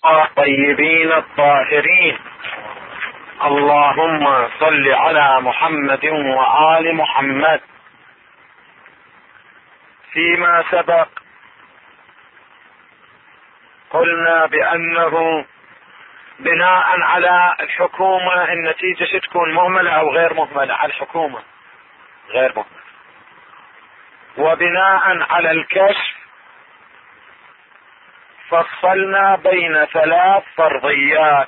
الطيبين الطاهرين. اللهم صل على محمد وآل محمد. فيما سبق قلنا بأنه بناء على الحكومة النتيجة ستكون مهملة أو غير مهملة. على الحكومة غير مهملة، وبناء على الكشف فصلنا بين 3 فرضيات.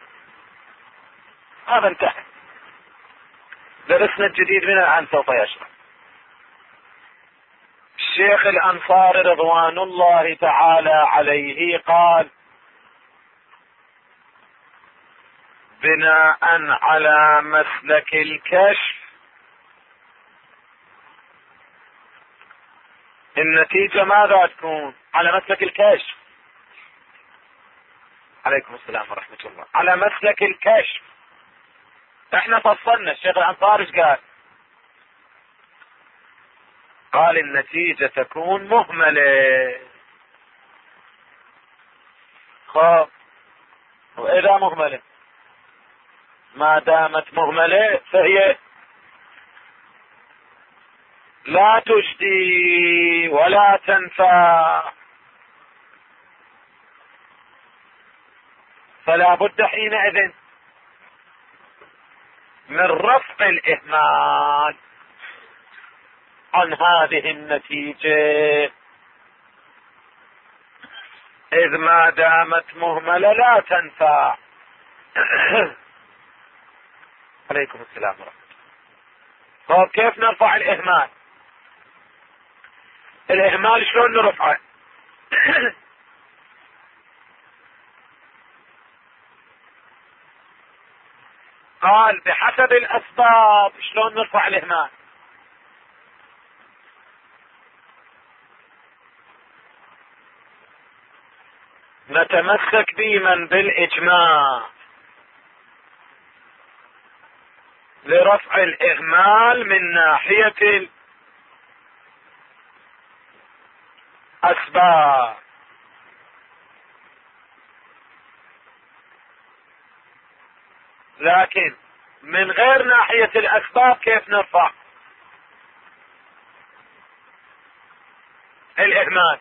هذا انتهى. درسنا الجديد من الآن سوف يشرح. الشيخ الأنصاري رضوان الله تعالى عليه قال: بناء على مسلك الكشف النتيجة ماذا تكون؟ على مسلك الكشف. عليكم السلام ورحمة الله. على مسلك الكشف احنا فصلنا. الشيخ الأنصاري ايش قال؟ قال النتيجة تكون مهملة. خب وإذا مهملة، ما دامت مهملة فهي لا تجدي ولا تنفع، فلا بد حينئذ من رفع الإهمال عن هذه النتيجة، إذ ما دامت مهملة لا تنفع. عليكم السلام ورحمة الله. طيب كيف نرفع الإهمال؟ الإهمال شلون نرفعه؟ قال بحسب الأسباب. شلون نرفع الإهمال؟ نتمسك بمن بالإجماع لرفع الإهمال من ناحية الأسباب، لكن من غير ناحية الأسباب كيف نرفع الإهمال؟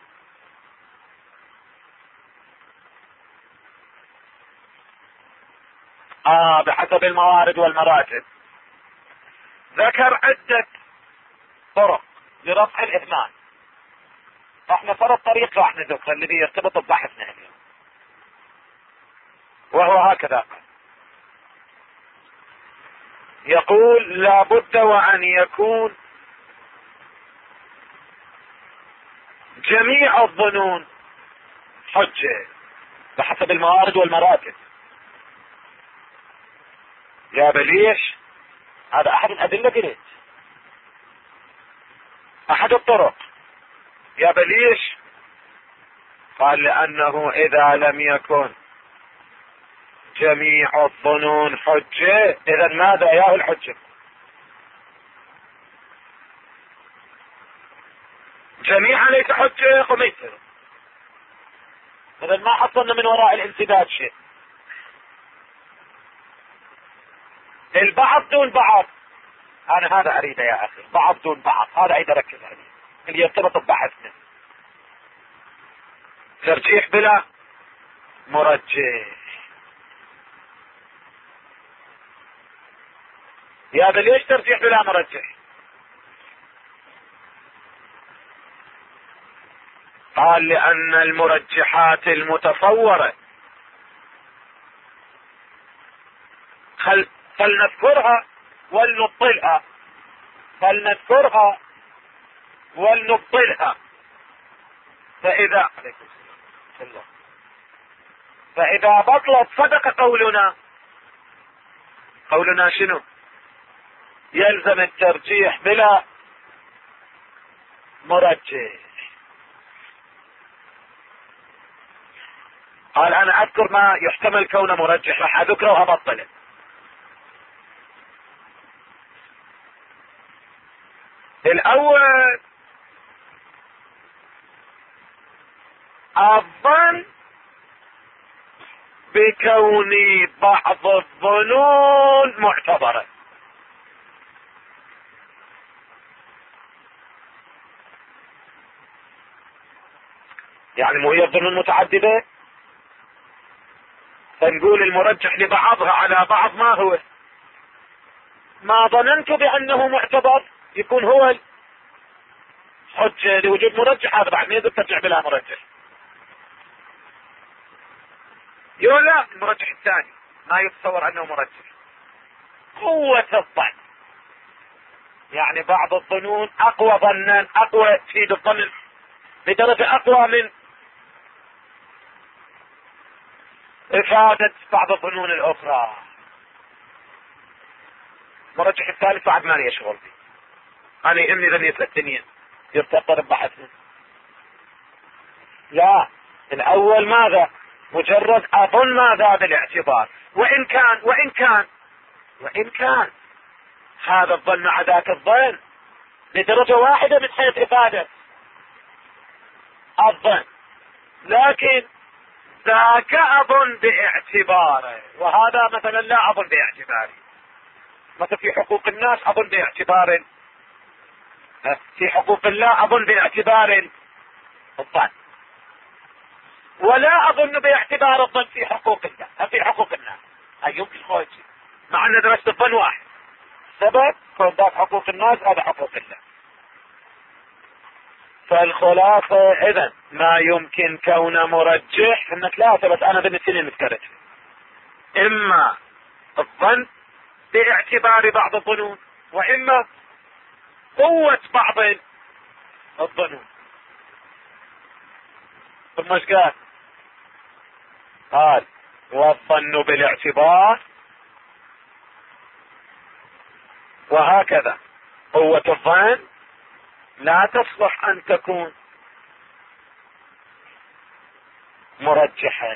بحسب الموارد والمراتب. ذكر عدة طرق لرفع الإهمال. احنا فرض طريق راح نذكر الذي يرتبط ببحثنا اليوم، وهو هكذا. يقول: لا بد وأن يكون جميع الظنون حجة بحسب الموارد والمراتب. يا بليش، هذا أحد الأدلة قلت، أحد الطرق. يا بليش، قال: لأنه إذا لم يكن جميع الظنون حجة، إذا ماذا يا الحجة؟ جميعا ليس حجة قميت، إذا ما حصلنا من وراء الانسداد شيء. البعض دون بعض، أنا هذا أريده يا أخي، بعض دون بعض، هذا أريد أركز عليه اللي يرتبط ببحثنا. ترجيح بلا مرجح. يا ليش ترجيح بلا مرجح؟ قال: لأن المرجحات المتصورة فلنذكرها ولنبطلها، فلنذكرها ولنبطلها. فإذا بطلت صدق قولنا شنو؟ يلزم الترجيح بلا مرجح. قال: أنا أذكر ما يحتمل كونه مرجح، راح أذكره وأبطله. الأول الظن بكون بعض الظنون معتبرة. يعني مو هي الظنون متعددة، فنقول المرجح لبعضها على بعض ما هو؟ ما ظننت بأنه معتبر يكون هو حجة لوجود مرجح، هذا بعد ما يقدر ترجع بلا مرجح. يقول لا، المرجح الثاني ما يتصور أنه مرجح، قوة الظن. يعني بعض الظنون أقوى ظنا، أقوى تفيد الظن بدرجة أقوى من إفادة بعض الظنون الأخرى. المرجح الثالث بعد ما لي شغل فيه، أنا يهمني ذنية الدنيا يرتقى بحثنا. لا، الأول ماذا؟ مجرد أظن ماذا بالاعتبار، وإن كان هذا الظن مع ذاك الظن بدرجة واحدة من حيث إفادة الظن، لكن ذاك أظن باعتباره وهذا مثلا لا أظن باعتباره. مثل في حقوق الناس أظن باعتبار، في حقوق الله أظن باعتبار الظن، ولا أظن باعتبار الظن في حقوق الله في حقوق الناس. هاي يمكن خويتي مع أن درجة الظن واحد، سبب كون ذاك حقوق الناس هذا حقوق الله. فالخلاصة إذن ما يمكن كون مرجح إن ثلاثة بس، أنا بالنسبة لي مذكرت إما الظن باعتبار بعض الظنون، وإما قوة بعض الظنون. ثم ايش قال والظن بالاعتبار، وهكذا قوة الظن لا تصلح أن تكون مرجحة،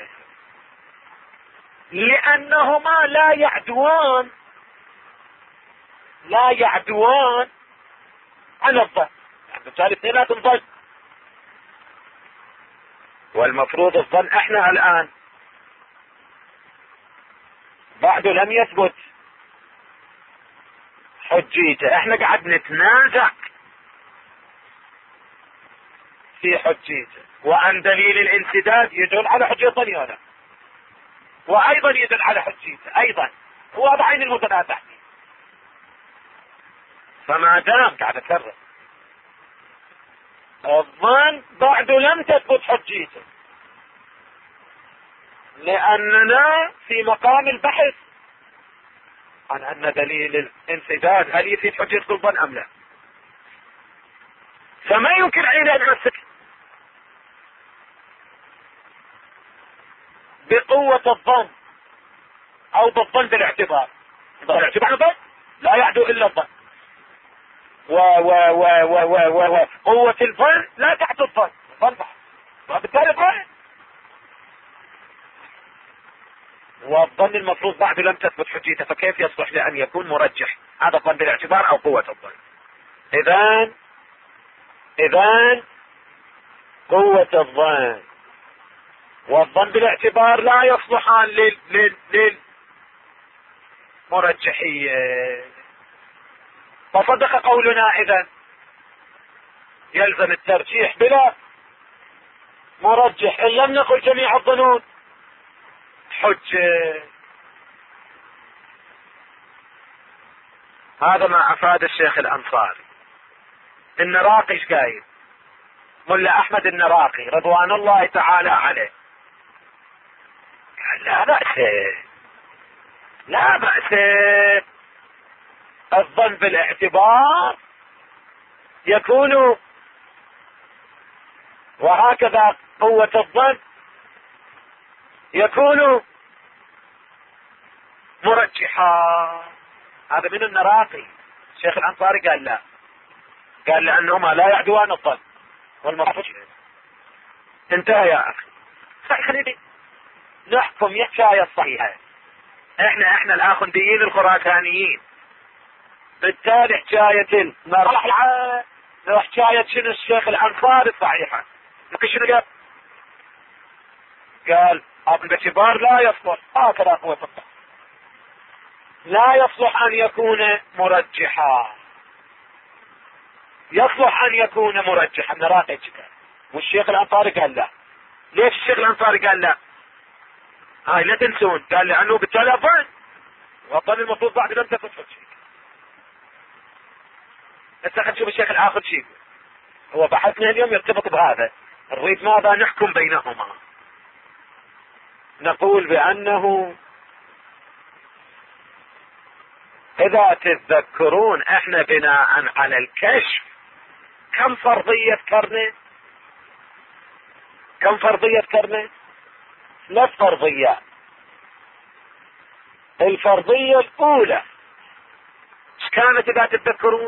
لأنهما لا يعدوان عن الظن. يعني بالتالي اثنين ظن، والمفروض الظن احنا الآن بعد لم يثبت حجيته، احنا قاعد نتنازع في حجيته، وعن دليل الانسداد يدل على حجية ظني هنا، وايضا يدل على حجيته ايضا، هو هذا عين المتنازع فيه. فما دام قاعد اكرر الظن بعد لم تثبت حجيته، لاننا في مقام البحث عن ان دليل الانسداد هل يفيد حجية كل ظن ام لا، فما يمكن عين ان امسك بقوة الظن او بالظن بالاعتبار. الاعتبار ظن لا يعدو الا الظن، قوة الظن لا تعدو الظن، الظن بحث، وبالتالي الظن والظن المفروض بعد لم تثبت حجيته، فكيف يصلح لأن يكون مرجح هذا الظن بالاعتبار أو قوة الظن؟ إذن قوة الظن والظن بالاعتبار لا يصلحان للمرجحية. فصدق قولنا إذن يلزم الترجيح بلا مرجح، إن لم نقل جميع الظنون حجة. هذا ما أفاد الشيخ الأنصاري. النراقي ايش قايل؟ ملا أحمد النراقي رضوان الله تعالى عليه قال لا بأس الظن بالاعتبار يكون، وهكذا قوة الظن يكون مرجحا. هذا من النراقي. الشيخ الأنصاري قال لا، قال لأنهما لا يعدوان الظن والمرجح. انتهى يا أخي. خليني نحكم يحكاية الصحيحة. احنا الآخنديين الخراسانيين، بالتالي حكاية المرحلة حكاية شنو الشيخ الأنصاري الصحيحة. لكن شنو قال باعتبار لا يصلح، هكذا قوة الظن، لا يصلح ان يكون مرجحا، يصلح ان يكون مرجحا. نراقب كده. والشيخ الانصاري قال لا. ليش الشيخ الانصاري قال لا؟ هاي لا تنسون، قال لانه بالتالي الظن، والظن المفروض بعد لم تكن شيء. هسه خلينا نشوف الشيخ الاخر شيء. هو بحثنا اليوم يرتبط بهذا، نريد ماذا نحكم بينهما. نقول بانه اذا تتذكرون احنا بناء على الكشف كم فرضية كرنة؟ كم فرضية كرنة؟ 3 فرضيات. الفرضية الاولى ايش كانت اذا تتذكرون؟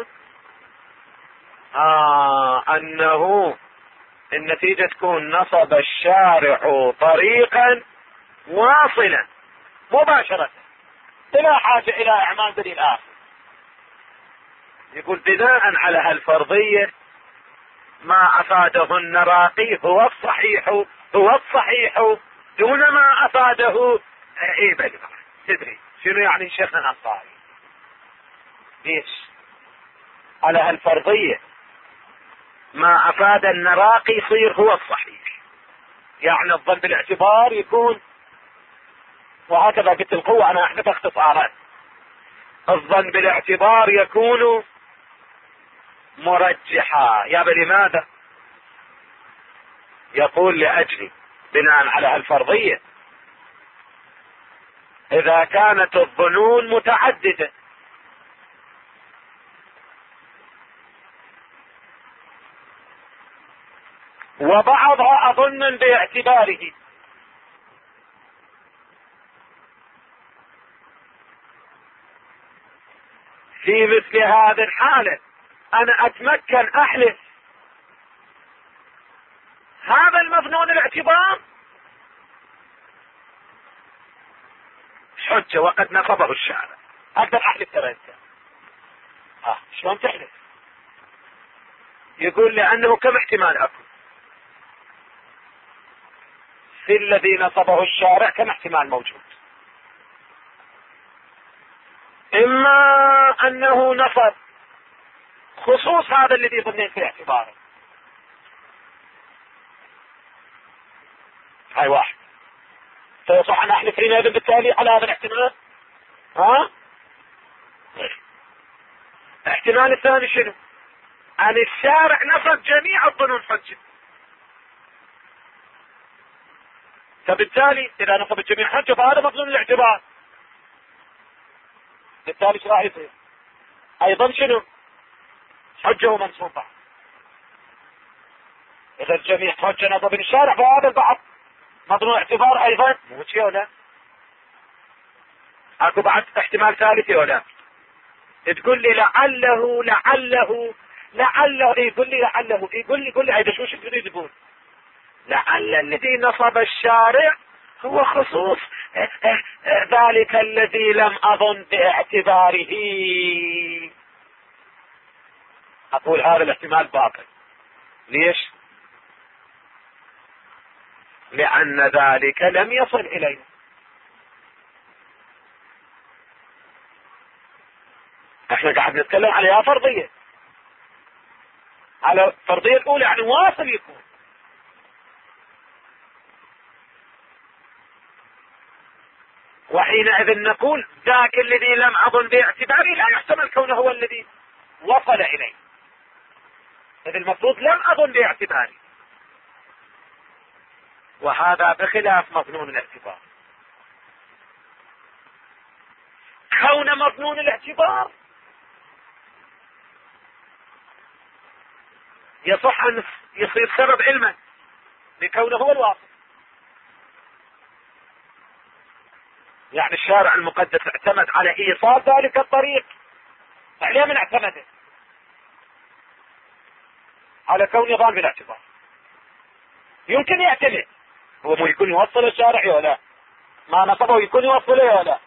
انه النتيجة تكون نصب الشارع طريقا واصلا مباشرة بلا حاجة الى اعمال دليل اخر. يقول بناء على هالفرضية ما افاده النراقي هو الصحيح، هو الصحيح دون ما افاده بل تدري شنو يعني شيخنا الانصاري؟ ليش؟ على هالفرضية ما افاد النراقي يصير هو الصحيح، يعني الظن بالاعتبار يكون، وهكذا قلت القوة انا احدث اختصارات، الظن بالاعتبار يكون مرجحا. يا لماذا؟ يقول لاجل بناء على هالفرضية اذا كانت الظنون متعددة وبعضها اظن باعتباره، في مثل هذه الحالة انا اتمكن احلف هذا المظنون الاعتبار حجة وقد نصبه الشارع، اقدر احلف ترى انت. شلون تحلف؟ يقول لانه كم احتمال اكو في الذي نصبه الشارع، كم احتمال موجود. اما انه نصب خصوص هذا الذي ظنين في اعتباره، هاي واحد، فيصح ان احلف حينئذ بالتالي على هذا الاحتمال. الاحتمال الثاني شنو؟ ان الشارع نصب جميع الظنون حجة، فبالتالي اذا نصب الجميع حجة فهذا مظنون الاعتبار، بالتالي ايش راح يصير؟ ايضا شنو؟ حجة ومنصوبة. اذا الجميع حجة نصب الشارع فهذا البعض مظنون اعتبار ايضا، مو شيء ولا اكو بعد احتمال ثالث ولا؟ تقول لي لعله يقول لي هيدا شو تريد تقول؟ لعل الذي نصب الشارع هو خصوص ذلك الذي لم اظن باعتباره. اقول هذا الاحتمال باطل. ليش؟ لان ذلك لم يصل الينا. احنا قاعد نتكلم عليها فرضية، على الفرضية الاولى يعني واصل يكون. وحينئذ نقول ذاك الذي لم اظن باعتباري لا يحتمل كونه هو الذي وصل اليه، اذ المفروض لم اظن باعتباري، وهذا بخلاف مظنون الاعتبار. كون مظنون الاعتبار يصح ان يصير سبب علما لكونه هو الواصل. يعني الشارع المقدس اعتمد على ايصال ذلك الطريق، عليه من اعتمده على كون ظان بالاعتبار. يمكن يعتمد هو مو يكون يوصل الشارع ولا ما نصبه يكون يوصله ولا.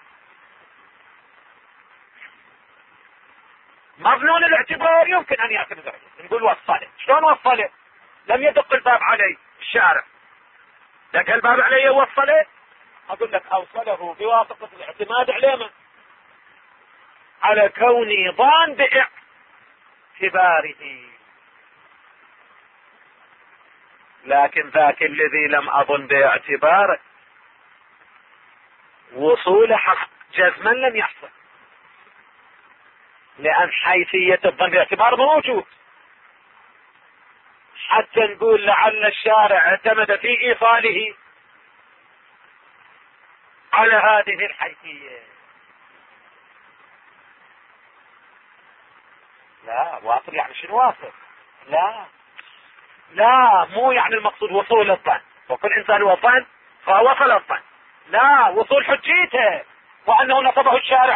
مظنون الاعتبار يمكن ان يعتمد عليه، نقول وصله. شلون وصله؟ لم يدق الباب علي الشارع، دق الباب علي وصله اقول لك اوصله بواسطة الاعتماد على من؟ على كوني ظان باعتباره. لكن ذاك الذي لم اظن باعتباره وصول حق جزما لم يحصل، لان حيثية الظن باعتبار موجود. حتى نقول لعل الشارع اعتمد في ايصاله على هذه الحيثية. لا واصل يعني شنو واصل؟ لا مو يعني المقصود وصول الظن، وكل انسان هو ظن فوصل الظن. لا، وصول حجيته، وانه نصبه الشارع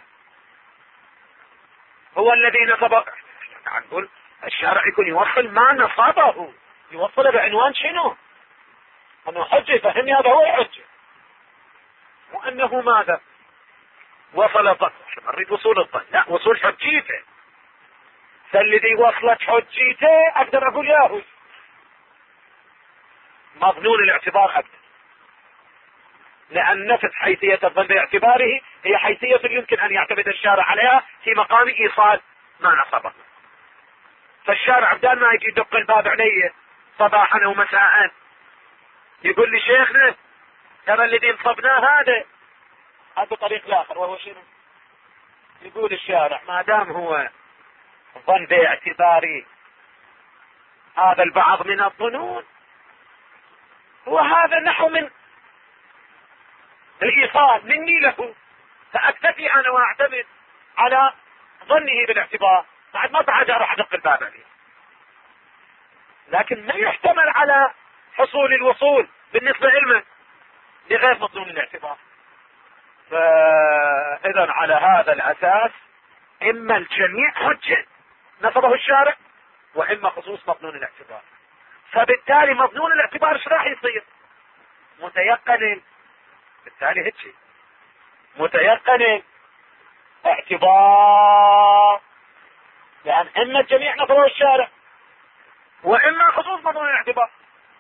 هو الذي نصبه. نقول الشارع يكون يوصل ما نصبه، يوصل بعنوان شنو؟ انه حجة، فهمني هذا هو الحجة، وانه ماذا؟ وصل الظن. نريد وصول الظن، لا وصول حجيته. فالذي وصلت حجيته اقدر اقول ياهو مظنون الاعتبار اقدر، لان نفس حيثية الظن باعتباره هي حيثية يمكن ان يعتمد الشارع عليها في مقام ايصال ما نصبه. فالشارع بدال ما يجي يدق الباب علي صباحا او مساء يقول لي شيخنا ترى الذي نصبناه هذا بطريق الاخر، وهو شنو؟ يقول الشارع ما دام هو ظن باعتباري هذا البعض من الظنون، وهذا نحو من الايصال مني له، فاكتفي انا واعتمد على ظنه بالاعتبار، بعد ما بعد اروح ادق الباب عليه. لكن ما يحتمل على حصول الوصول بالنسبة لمن؟ لغير مظنون الاعتبار. فاذا على هذا الاساس اما الجميع حجة نصبه الشارع، واما خصوص مظنون الاعتبار. فبالتالي مظنون الاعتبار ايش راح يصير؟ متيقن. بالتالي هيك متيقن اعتبار، لان اما الجميع نصبه الشارع واما خصوص مظنون الاعتبار.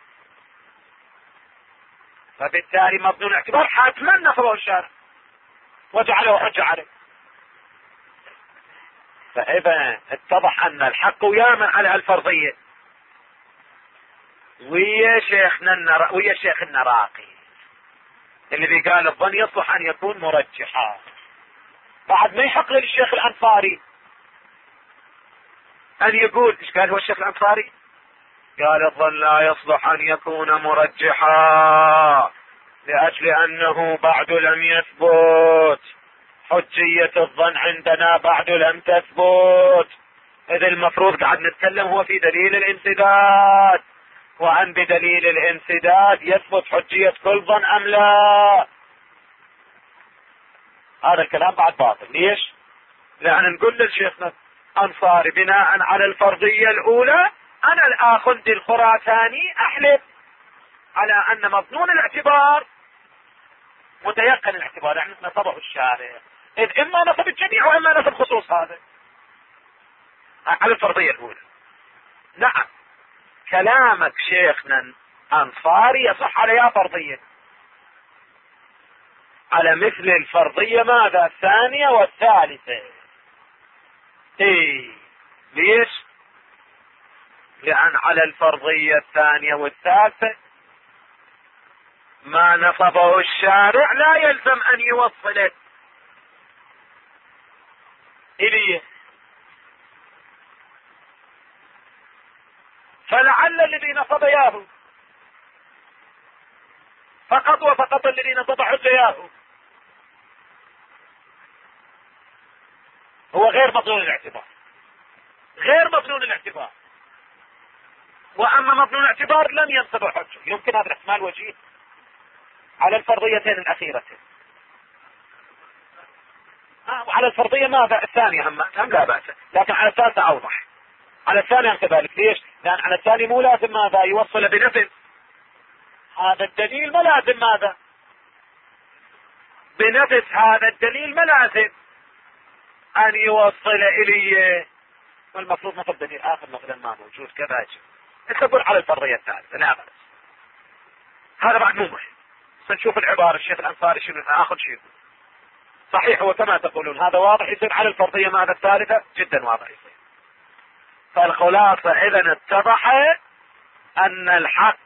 فبالتالي مظنون الاعتبار حتما نصبه الشارع وجعله حجة عليه. فاذا اتضح ان الحق يامن على الفرضية ويا شيخ النراقي الذي قال الظن يصلح ان يكون مرجحا، بعد ما يحق للشيخ الانصاري ان يقول ايش قال هو الشيخ الانصاري؟ قال الظن لا يصلح ان يكون مرجحا لاجل انه بعد لم يثبت، حجية الظن عندنا بعد لم تثبت، اذ المفروض قاعد نتكلم هو في دليل الانسداد، وان بدليل الانسداد يثبت حجية كل ظن ام لا. هذا الكلام بعد باطل. ليش؟ لان نقول للشيخنا انصاري بناء على الفرضية الاولى انا الاخندي الخراساني احلف على ان مظنون الاعتبار متيقن الاعتبار، يعني نصبه الشارع، اذ اما نصب الجميع واما نصب خصوص هذا على الفرضية الاولى. نعم كلامك شيخنا انصاري يصح عليها فرضية، على مثل الفرضية ماذا؟ الثانية والثالثة. ليش؟ لان على الفرضية الثانية والثالثة ما نصبه الشارع لا يلزم ان يوصله اليه، فلعل الذي نصب ياهو فقط وفقط الذي نصب حجياه هو غير مظنون الاعتبار، غير مظنون الاعتبار. واما مظنون الاعتبار لم ينصب حجه. يمكن هذا الاحتمال وجيه على الفرضيتين الاخيرتين. وعلى الفرضية ماذا؟ الثانية هم لا بأس، لكن على الثالثة اوضح. على الثانية كذلك. ليش؟ لان على الثاني مو لازم ماذا؟ يوصل بنفس هذا الدليل، ما لازم ماذا؟ بنفس هذا الدليل ما لازم ان يوصل اليه، والمفروض مثل دليل اخر مثلا ما موجود كذا. تقول على الفرضية الثالثة لا بأس، هذا بعد مو مهم. نشوف العبارة الشيخ الأنصاري شنو آخر شيء. صحيح هو كما تقولون هذا واضح يصير على الفرضية ماذا الثالثة جدا واضح يصير. فالخلاصة إذن اتضح أن الحق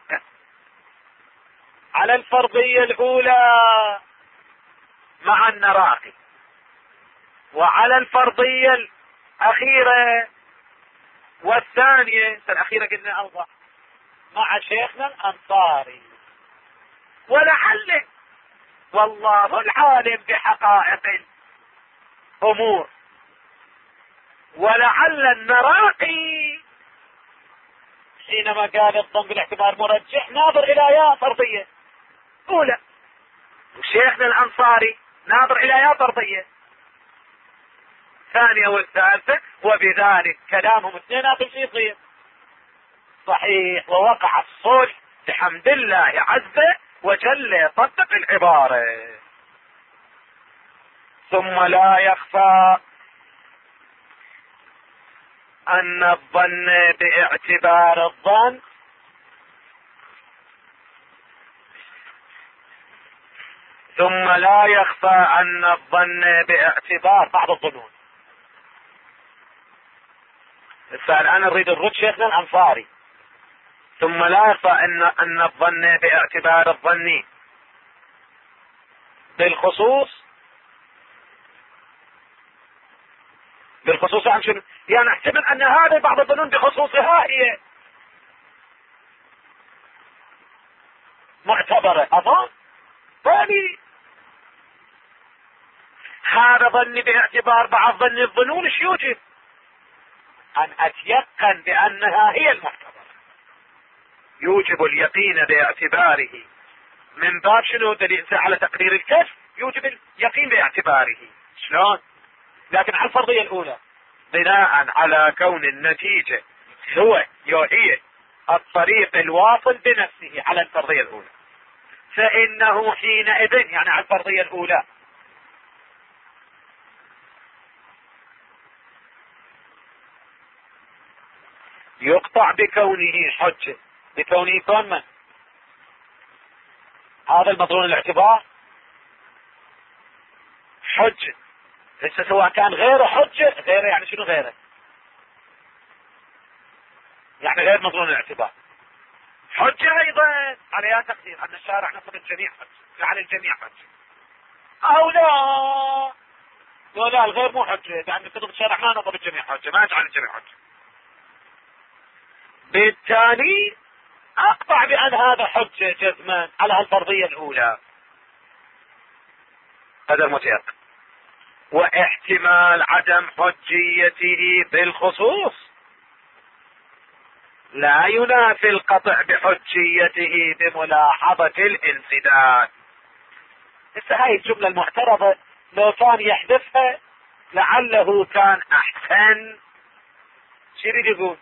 على الفرضية الأولى مع النراقي، وعلى الفرضية الأخيرة والثانية الأخيرة قلنا أوضح مع شيخنا الأنصاري. ولعل والله العالم بحقائق الأمور، ولعل النراقي حينما قال الظن بالاعتبار مرجح ناظر إلى يا فرضية أولى، وشيخنا الأنصاري ناظر إلى يا فرضية ثانية والثالثة، وبذلك كلامهم اثنيناتهم يصير صحيح، ووقع الصلح بحمد الله عز وجل يطبق العبارة. ثم لا يخفى أن الظن باعتبار الظن ثم لا يخفى أن الظن باعتبار بعض الظنون. الآن نريد نرد شيخنا الأنصاري. ثم لا يخفى أن الظن باعتبار الظن بالخصوص عن شنو؟ يعني احتمل أن هذه بعض الظنون بخصوصها هي معتبرة أظن ثاني. هذا ظني باعتبار بعض ظن الظنون ايش يوجب؟ أن أتيقن بأنها هي المعتبرة. يوجب اليقين باعتباره من باب شنو؟ دليل على تقدير الكشف يوجب اليقين باعتباره. شلون؟ لكن على الفرضية الأولى بناء على كون النتيجة هي الطريق الواصل بنفسه على الفرضية الأولى، فإنه حينئذ يعني على الفرضية الأولى يقطع بكونه حجة، بكونه كون من هذا المظنون الاعتبار حجة. لسه سواء كان غيره حجة، غيره يعني شنو غيره؟ يعني غير مظنون الاعتبار حجة ايضا عليها تقدير ان الشارع نصب الجميع حجة، على الجميع حجة او لا الغير مو حجة، لان كتب الشارع ما نصب الجميع حجة، ما يجعل الجميع حجة. بالتالي اقطع بان هذا حجة جزما على الفرضية الاولى هذا المتيقن. واحتمال عدم حجيته بالخصوص لا ينافي القطع بحجيته بملاحظة الانسداد. هاي الجملة المعترضة لو كان يحذفها لعله كان احسن. شو يريد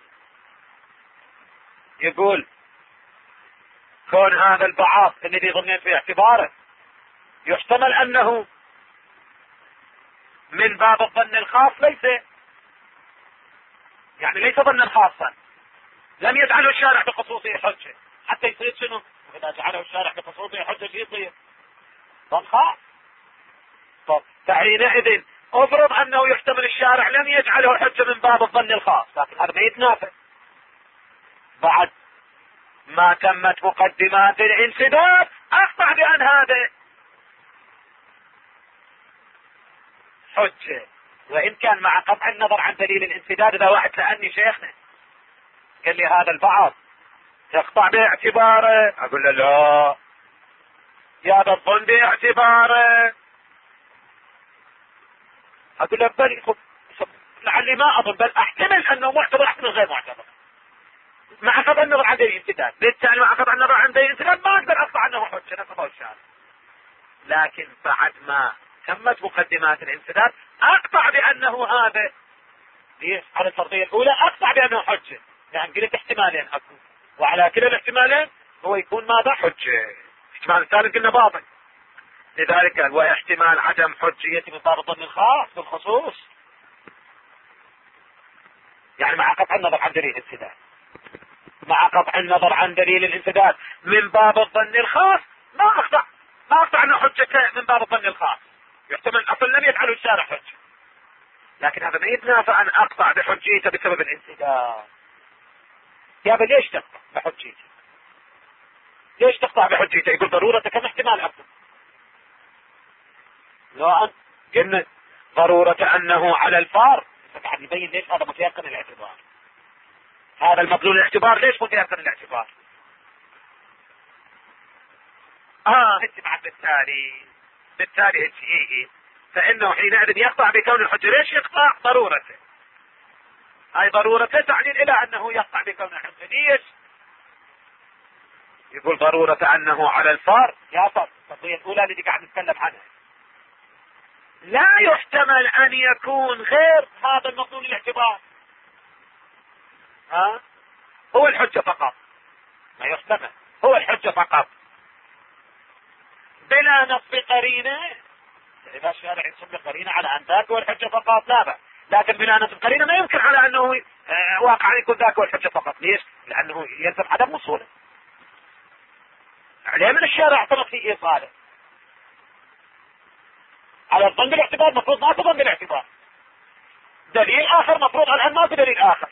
يقول كون هذا البعض الذي ظنين في اعتباره يحتمل انه من باب الظن الخاص، ليس ظنا خاصا، لم يجعله الشارع بخصوصه حجة حتى يصير شنو؟ إذا جعله الشارع بخصوصه حجة يصير ظن خاص. طب فحينئذ افرض انه يحتمل الشارع لم يجعله حجة من باب الظن الخاص، لكن هذا ما يتنافى بعد ما تمت مقدمات الانسداد. اقطع بان هذا حجة، وان كان مع قطع النظر عن دليل الانسداد. اذا واحد سألني شيخنا قال لي هذا البعض تقطع باعتباره، اقول له لا يا ذا الظن باعتباره، اقول له بل لعلي ما اظن بل احتمل انه معتبر احتمل غير معتبر مع قطع النظر عن دليل الانسداد. بالتالي مع قطع النظر عن دليل الانسداد ما اقدر اقطع انه حجة نصبه الشارع، لكن بعد ما تمت مقدمات الانسداد اقطع بانه هذا على الفرضية الاولى اقطع بانه حجة. يعني قلت احتمالين اكو، وعلى كلا الاحتمالين هو يكون ماذا؟ حجة. احتمال الثالث قلنا باطل، لذلك قال واحتمال عدم حجية من باب الظن الخاص بالخصوص، يعني مع قطع النظر عن دليل الانسداد، مع قطع النظر عن دليل الانسداد من باب الظن الخاص ما اقطع ما اقطع انه حجة من باب الظن الخاص، يحتمل اصلا لم يجعله الشارع حجة، لكن هذا ما يتنافى ان اقطع بحجيته بسبب الانسداد. يا ابا ليش تقطع بحجيته؟ ليش تقطع بحجيته؟ يقول ضرورة كم احتمال اكثر. لو ان قلنا ضرورة انه على الفار فقاعد يبين ليش هذا متيقن الاعتبار، هذا المطلوب الاعتبار ليش متيقن الاعتبار. انت بعد بالتالي هي فانه حينئذ يقطع بكون الحجة. ليش يقطع؟ ضرورته، هاي ضرورته تعني الى انه يقطع بكون الحجة. ليش؟ يقول ضرورة انه على الفار. يا فار القضية الاولى اللي قاعد نتكلم عنها لا يحتمل ان يكون غير هذا المطلوب الاعتبار. هو الحجة فقط، ما يحتمل هو الحجة فقط بلا نصب قرينة. إذا الشارع ينصب قرينة على أن ذاك هو الحجة فقط لا بأس، لكن بلا نصب قرينة ما يمكن على أنه واقعا يكون ذاك هو الحجة فقط. ليش؟ لأنه يلزم عدم وصوله. عليه من الشارع اعترف في إيصاله على الظن بالاعتبار، مفروض ما تظن بالاعتبار. دليل آخر مفروض الآن ما في دليل آخر.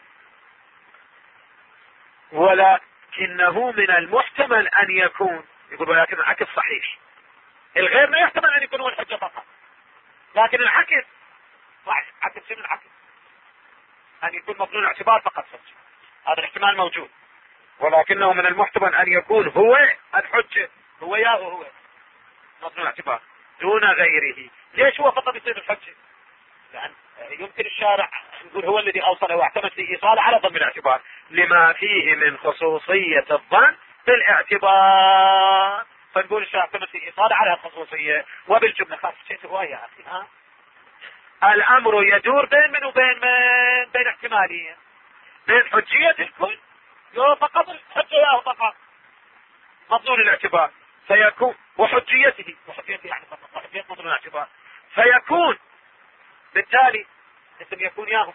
ولكنه من المحتمل أن يكون، يقول ولكن العكس صحيح، الغير ما يحتمل أن يكون هو الحجة فقط، لكن العكس صحيح. عكس شنو العكس؟ أن يكون مظنون اعتبار فقط حجة، هذا الاحتمال موجود. ولكنه من المحتمل أن يكون هو الحجة، هو مظنون اعتبار دون غيره. ليش هو فقط يصير الحجة؟ لأن يمكن الشارع نقول هو الذي أوصله واعتمد في إيصاله على ظن الاعتبار لما فيه من خصوصية الظن بالاعتبار، فنقول الشارع اعتمد في إيصاله على الخصوصية. وبالجملة خاص شيء هو يا أخي الأمر يدور بين من وبين من؟ بين احتمالية، بين حجية الكل يو فقط الحجة يا فقط مظنون الاعتبار فيكون، وحجيته يعني فقط حجية مظنون الاعتبار فيكون بالتالي اسم يكون ياهو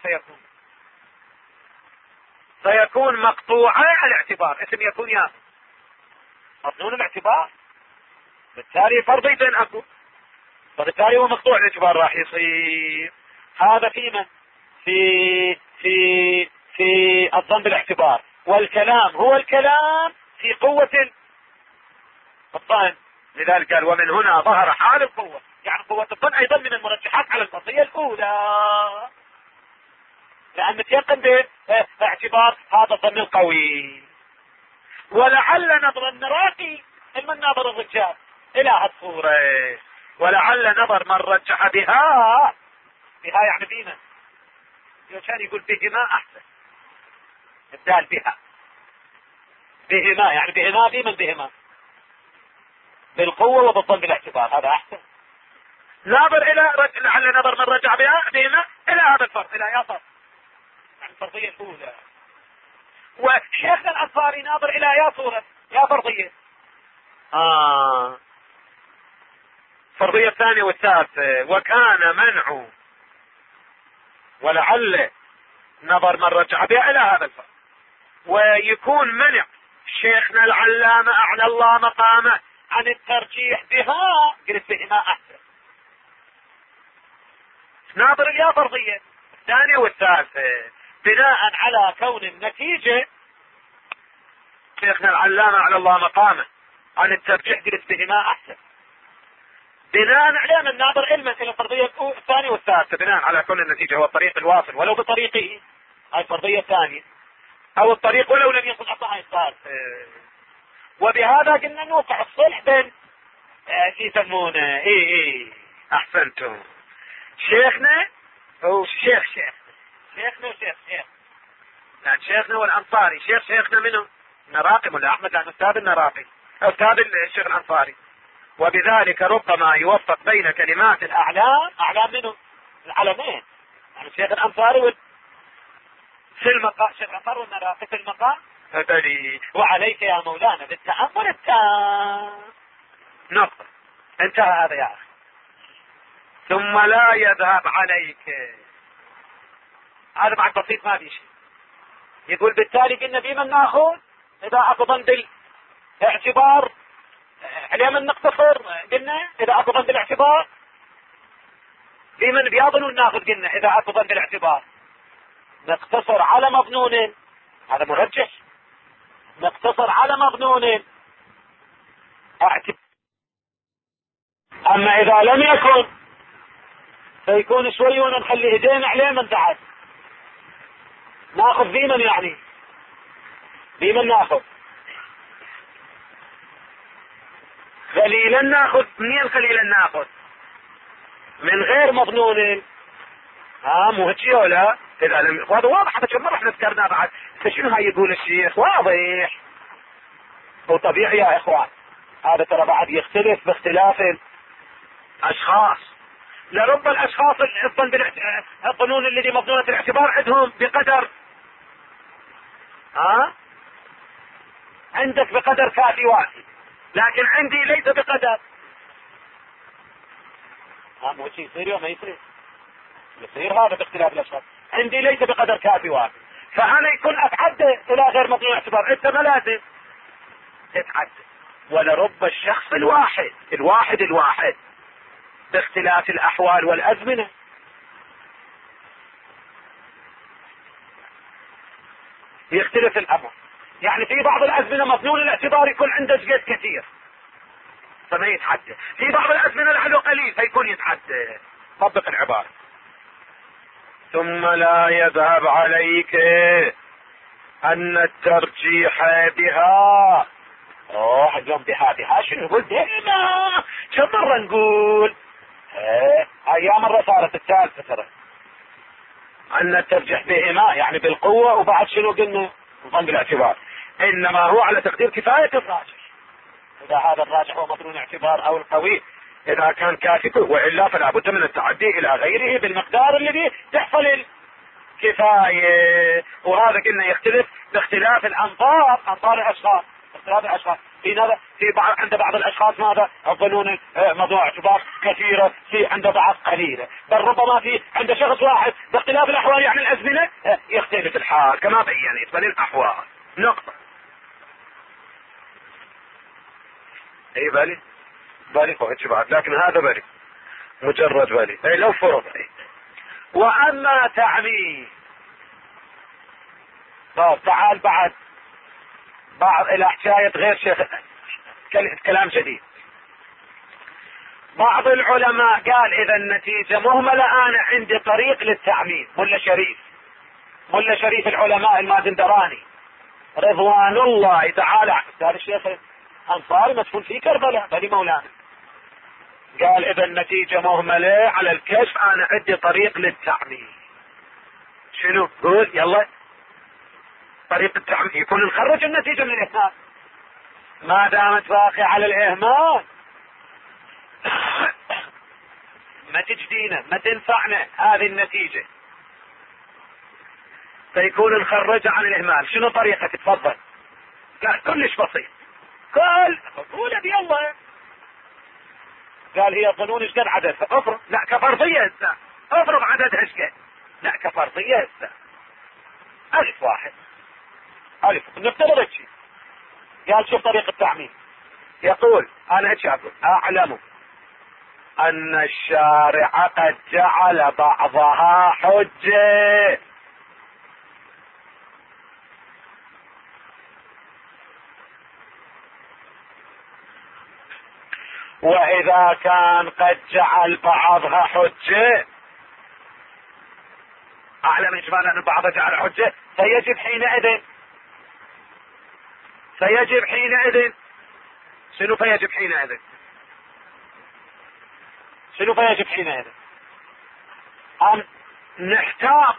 فيكون مقطوعا الاعتبار. اسم يكون ياهو مظنون الاعتبار، بالتالي فرضيتين اكو، فبالتالي هو مقطوع الاعتبار راح يصير. هذا في من؟ في الظن بالاعتبار. والكلام هو الكلام في قوة الظن، لذلك قال ومن هنا ظهر حال القوة، يعني قوة الظن ايضا من المرجحات على القضية الاولى، لان متيقن باعتبار هذا الظن القوي. ولعل نظر النراقي من نظر الرجال الى هالصورة، ولعل نظر من رجح بها يعني بما كان يقول بهما احسن، الدال بهما يعني بهما بمن بهما بالقوة وبالظن بالاعتبار، هذا احسن. ناظر الى لعل نظر من رجع بهما الى هذا الفرق، الى يا فرق يعني الفرضية الاولى. وشيخنا الانصاري ناظر الى يا صورة يا فرضية فرضية الثانية والثالثة. وكان منع ولعل نظر من رجع بها الى هذا الفرق، ويكون منع شيخنا العلامة اعلى الله مقامه عن الترجيح بها، قلت بهما احسن. ناظر اليا فرضية الثانية والثالثة بناء على كون النتيجة شيخنا العلامة على الله مقامه عن الترجيح قلت بهما احسن، بناء عليه من ناظر علما الى الفرضية الثانية والثالثة، بناء على كون النتيجة هو الطريق الواصل ولو بطريقه، هاي الفرضية الثانية، او الطريق ولو لم يصل حتى هاي الثالثة. وبهذا قلنا نوقع الصلح بين يسمونه احسنتم شيخنا شيخنا وشيخ لان شيخنا والانصاري شيخنا منه نراقي ولا احمد، لان استاذ النراقي استاذ الشيخ الانصاري. وبذلك ربما يوفق بين كلمات الاعلام، اعلام منه العلمين يعني الشيخ الانصاري في المقام، الشيخ الانصاري والنراقي في المقام فبلي. وعليك يا مولانا بالتأمل التام. نقطة، انتهى هذا يا اخي. ثم لا يذهب عليك، هذا بعد بسيط ما بيشي. يقول بالتالي قلنا بمن ناخذ اذا اخذا بالاعتبار اليمن نقتصر قلنا اذا اكو ظن بالاعتبار، في من بيظنون ناخذ قلنا اذا اكو ظن بالاعتبار نقتصر على مظنون، هذا مرجح، نقتصر على مظنون اما اذا لم يكن فيكون شوي ونخلي ايدينا عليه من تحت، ناخذ ذي من يعني ذي من ناخذ قليلا، ناخذ منين قليلا ناخذ من غير مظنون. مو هيك ولا اذا لم، هذا واضح، هذا كم مره احنا ذكرناه بعد. فشنو هاي يقول الشيخ؟ واضح وطبيعي يا اخوان. هذا ترى بعد يختلف باختلاف الاشخاص. لرب الاشخاص الظنون الذي مظنونة الاعتبار عندهم بقدر عندك بقدر كافي وافي، لكن عندي ليس بقدر. مو شيء يصير يوم ما يصير، يصير هذا باختلاف الاشخاص. عندي ليس بقدر كافي وافي، فانا يكون اتعدى الى غير مظنون الاعتبار، انت ما لازم تتعدى. ولرب الشخص الواحد باختلاف الاحوال والازمنه. يختلف الامر، يعني في بعض الازمنه مظنون الاعتبار يكون عنده جهد كثير فما يتعدى، في بعض الازمنه لعله قليل فيكون يتعدى. طبق العباره. ثم لا يذهب عليك ان الترجيح بها. اليوم بها شنو نقول؟ دائما كم مره نقول هاي مره صارت الثالثه ترى، ان الترجيح بهما يعني بالقوه، وبعد شنو قلنا؟ نظن بالاعتبار. انما هو على تقدير كفايه الراجح، اذا هذا الراجح هو مظنون اعتبار او القوي اذا كان كافي، والا فلا بد من التعدي الى غيره بالمقدار الذي تحصل الكفايه. وهذا قلنا يختلف باختلاف انظار الاشخاص، اختلاف الاشخاص. في بعض عند بعض الاشخاص ماذا الظنون موضوع اعتبار كثيره، في عند بعض قليله، بل ربما في عند شخص واحد باختلاف الاحوال يعني الازمنه يختلف الحال كما بينت بل الاحوال. نقطه. اي بالي فوق بعد، لكن هذا بالي مجرد بالي، اي لو فرض. واما تعميم، طب تعال بعض الى حكاية غير شيخ كلام جديد. بعض العلماء قال اذا النتيجة مهملة انا عندي طريق للتعميم. ملا شريف العلماء المازندراني رضوان الله تعالى، استاذ الشيخ انصاري مسكون في كربلاء بني مولانا، قال اذا النتيجة مهملة على الكشف انا عندي طريق للتعميم. شنو؟ قول يلا. طريق التعميم يكون نخرج النتيجة من الاهمال، ما دامت باقي على الاهمال ما تجدينا ما تنفعنا هذه النتيجة، فيكون نخرج عن الاهمال. شنو طريقة؟ تفضل. قال كلش بسيط. قول يلا. قال هي ظنون ايش قد عدد؟ افرض لا كفرضية هسه، افرض عددها ايش قد؟ لا كفرضية هسه الف واحد الف نفترض هيك. قال شوف طريقة التعميم، يقول انا هيك اقول اعلم ان الشارع قد جعل بعضها حجة، واذا كان قد جعل بعضها حجة، اعلم اجمالا ان بعضها جعل حجة، فيجب حينئذ شنو فيجب حينئذ ان نحتاط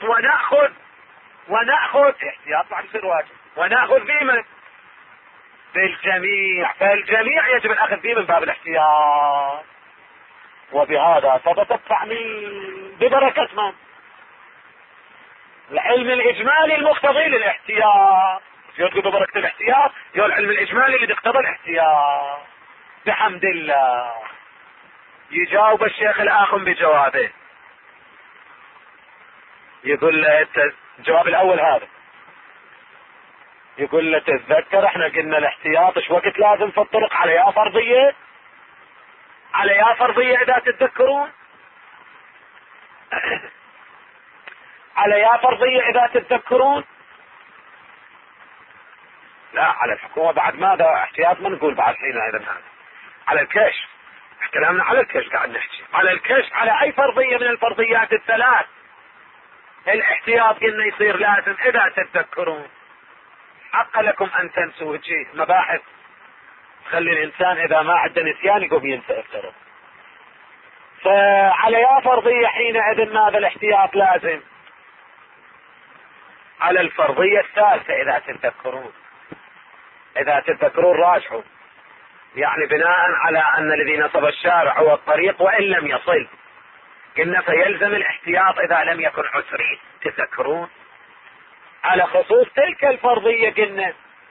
ونأخذ احتياط بعد يصير واجب، ونأخذ بمن؟ بالجميع، فالجميع يجب الاخذ به من باب الاحتياط. وبهذا ثبت التعميم ببركة من؟ العلم الاجمالي المقتضي للاحتياط. يقول ببركة الاحتياط يقول العلم الاجمالي اللي يقتضي الاحتياط. بحمد الله. يجاوب الشيخ الاخر بجوابه، يقول له الجواب الاول هذا يقول له تتذكر احنا قلنا الاحتياط ايش وقت لازم في الطرق؟ عليها فرضية، عليها فرضية اذا تتذكرون. عليها فرضية اذا تتذكرون. لا على الحكومة بعد ماذا احتياط؟ ما نقول بعد حين هذا على الكشف. كلامنا على الكشف قاعد نحكي على الكشف. على اي فرضية من الفرضيات الثلاث الاحتياط قلنا يصير لازم اذا تتذكرون. حق لكم ان تنسوا شيء مباحث تخلي الانسان اذا ما عنده نسيان يقوم ينسى افترض. فعلى يا فرضية حينئذ ماذا الاحتياط لازم؟ على الفرضية الثالثة اذا تتذكرون. اذا تتذكرون راجعوا، يعني بناء على ان الذي نصب الشارع هو الطريق وان لم يصل، قلنا فيلزم الاحتياط اذا لم يكن عسري. تذكرون على خصوص تلك الفرضية قلنا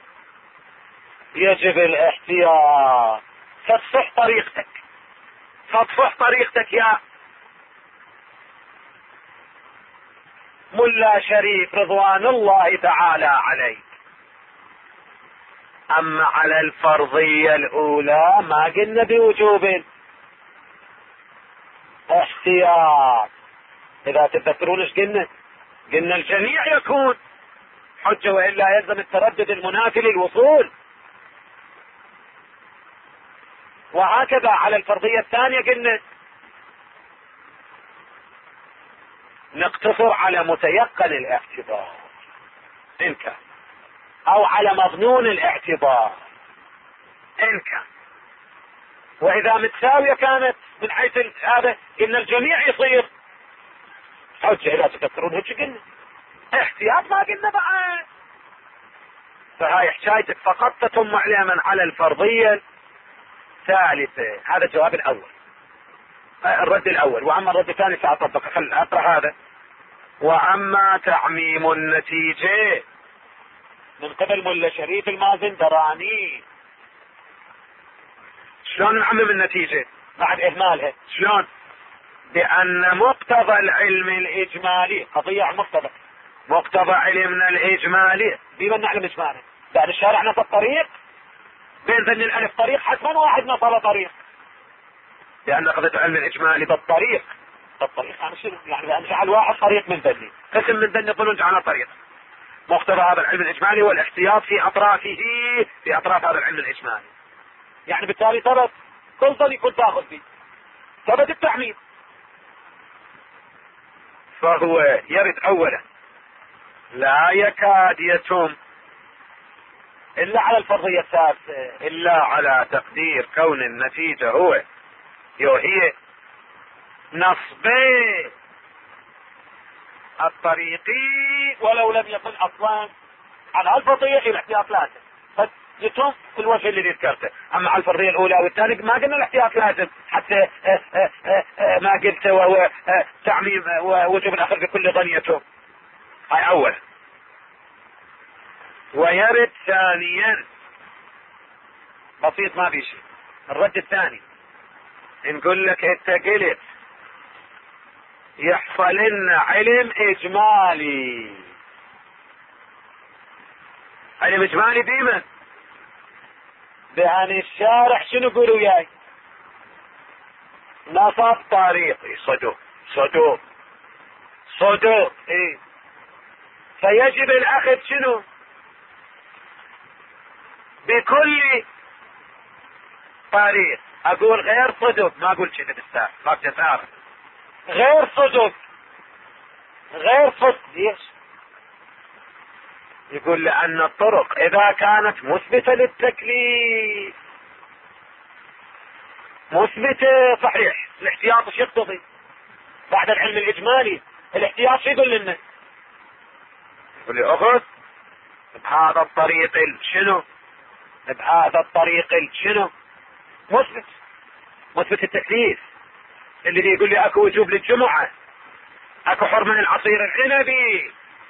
يجب الاحتياط. فتصح طريقتك، فتصح طريقتك يا ملا شريف رضوان الله تعالى عليه. اما على الفرضية الاولى ما قلنا بوجوب احتياط. اذا تذكرون ايش قلنا؟ قلنا الجميع يكون حجة والا يلزم التردد المنافي للوصول. وهكذا على الفرضية الثانية قلنا نقتصر على متيقن الاعتبار ان كان، او على مظنون الاعتبار ان كان. واذا متساوية كانت من حيث هذا قلنا الجميع يصير حجة. اذا تذكرون هيك قلنا احتياط ما قلنا بعد. فهاي حكايتك فقط تتم علما على الفرضية الثالثة. هذا الجواب الاول، الرد الاول. واما الرد الثاني ساطبق، خل اقرا هذا. واما تعميم النتيجة من قبل ملا شريف المازندراني، شلون نعمم النتيجة بعد اهمالها؟ شلون؟ بان مقتضى العلم الاجمالي، قضية عن مقتضى علمنا الاجمالي بمن نعلم اجمالا. بعد الشارع نصب طريق، بين ذن الالف طريق حتما واحد نصب طريق، لان قضية العلم الاجمالي بالطريق. بالطريق يعني شنو؟ يعني بان جعل واحد طريق من ذني، قسم من ذني ظنون جعله طريق. مقتضى هذا العلم الاجمالي والاحتياط في اطرافه، في اطراف هذا العلم الاجمالي. يعني بالتالي ثبت كل ظن يكون تاخذ فيه، ثبت التعميم. فهو يرد اولا لا يكاد يتم الا على الفرضية الثالثة، الا على تقدير كون النتيجة هي نصبي الطريقي ولو لم يكن اصلا على الفرضية الاحتياط لازم، فتم في الوجه اللي ذكرته. اما على الفرضية الاولى والثانية ما قلنا الاحتياط لازم، حتى ما قلت وهو تعميم ووجوب الاخر بكل ظن يتم. هاي اولا. ويرد ثانيا بسيط ما في شيء. الرد الثاني نقول لك انت قلت يحصل لنا علم اجمالي. علم اجمالي بمن؟ بأن الشارع شنو يقولوا وياي؟ نصب طريقي. صدوق ايه. فيجب الاخذ شنو؟ بكل طريق. اقول غير صدق، ما اقول كذا بالساعة، ما بتسارع. غير صدق ليش؟ يقول لان الطرق اذا كانت مثبتة للتكليف، مثبتة صحيح. الاحتياط ايش يقتضي بعد العلم الاجمالي؟ الاحتياط شو يقول لنا؟ يقول لي اخذ بهذا الطريق شنو؟ بهذا الطريق شنو؟ مثبت التكليف. اللي يقول لي اكو وجوب للجمعة، اكو حرمة العصير العنبي.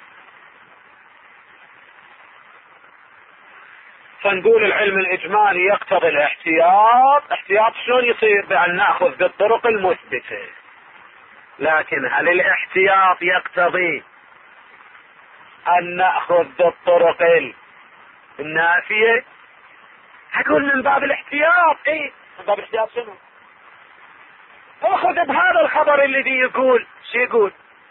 فنقول العلم الاجمالي يقتضي الاحتياط. احتياط شلون يصير؟ بان ناخذ بالطرق المثبتة. لكن هل الاحتياط يقتضي ان ناخذ بالطرق النافية اقول من باب الاحتياط. ايه من باب الاحتياط شنو؟ اخذ بهذا الخبر الذي يقول شو يقول؟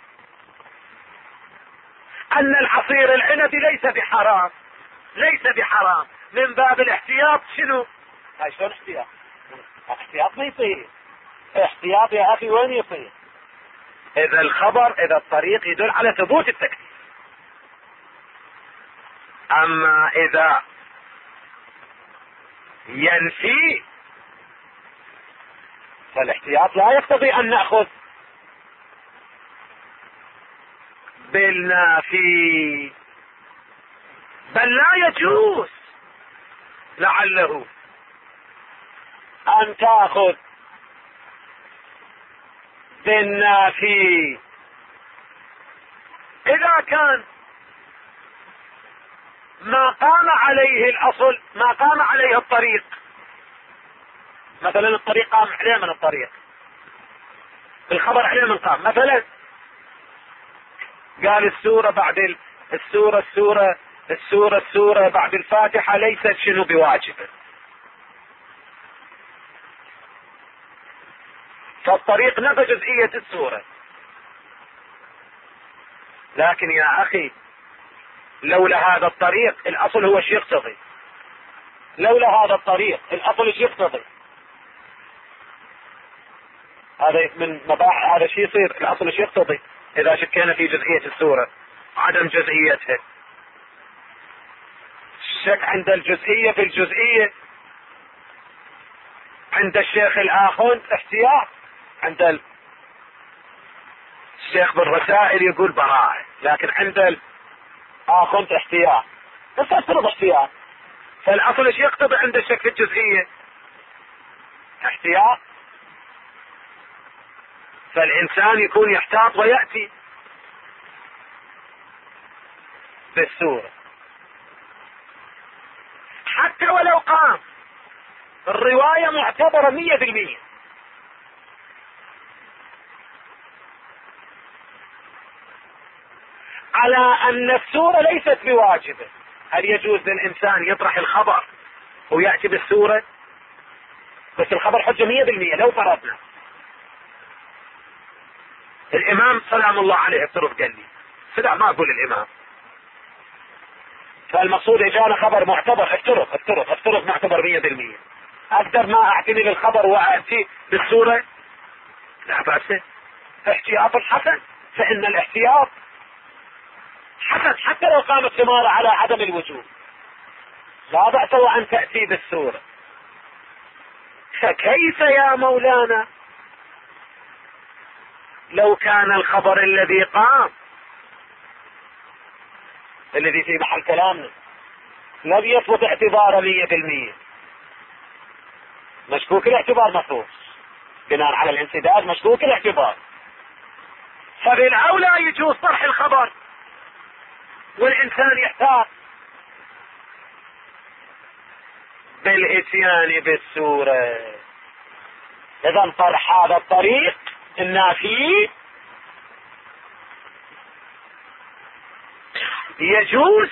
ان العصير العنبي ليس بحرام، ليس بحرام، من باب الاحتياط. شنو هاي؟ شلون احتياط؟ احتياط ما يصير. احتياط يا اخي وين يصير؟ اذا الخبر، اذا الطريق يدل على ثبوت التكليف. اما اذا ينفي فالاحتياط لا يقتضي ان نأخذ بالنافي، بل لا يجوز لعله ان تأخذ بالنافي اذا كان ما قام عليه الاصل، ما قام عليه الطريق. مثلا الطريق قام عليه من الطريق، الخبر عليه من قام. مثلا قال السورة بعد السورة بعد الفاتحة ليست شنو بواجبة، فالطريق نفى جزئية السورة. لكن يا اخي لولا هذا الطريق الاصل هو شيء يقتضي، لولا هذا الطريق الاصل شيء يقتضي. هذا من مباح، هذا شيء يصير الاصل شيء يقتضي. اذا شكينا في جزئية السورة عدم جزئيتها، الشك عند الجزئية في الجزئية عند الشيخ الآخوند احتياط، عند الشيخ بالرسائل يقول براءة، لكن عند الآخوند احتياط. بس افترض احتياط، فالاصل ايش يقتضي عند الشك في الجزئية؟ احتياط. فالانسان يكون يحتاط ويأتي بالسورة حتى ولو قام. الرواية معتبرة 100%. على ان السورة ليست بواجبة. هل يجوز للانسان يطرح الخبر ويأتي بالسورة؟ بس الخبر حجة 100%. لو فرضنا الامام سلام الله عليه افترض قال لي سلام، ما اقول الامام، فالمقصود اجانا خبر معتبر، افترض معتبر 100%، اقدر ما اعتني بالخبر واتي بالسورة؟ لا بأس. احتياط حسن، فان الاحتياط حسن حتى لو قامت ثمار على عدم الوجوب، لا بأس وان تأتي بالسورة. فكيف يا مولانا لو كان الخبر الذي قام، الذي في محل كلامنا، لم يثبت اعتباره 100%، مشكوك الاعتبار مفروض بناء على الانسداد، مشكوك الاعتبار، فبالأولى يجوز طرح الخبر والإنسان يحتاط بالإتيان بالسورة. إذا طرح هذا الطريق النافي يجوز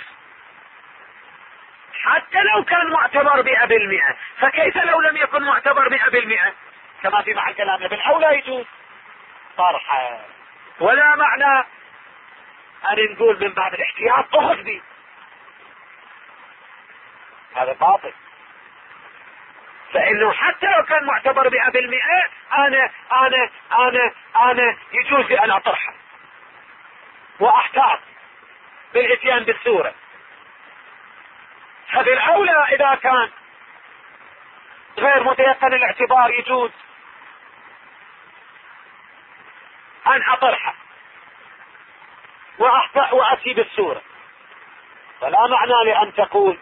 حتى لو كان معتبر 100%. فكيف لو لم يكن معتبر 100% كما في محل كلامنا؟ بالأولى يجوز طرحه، ولا معنى أن نقول من باب الاحتياط أخذ به، هذا باطل. فإنه حتى لو كان معتبر 100% أنا يجوز لي أن أطرحه وأحتاط بالإتيان بالسورة. فبالأولى إذا كان غير متيقن الاعتبار يجوز أن أطرحه وأتي بالسورة. فلا معنى لأن تقول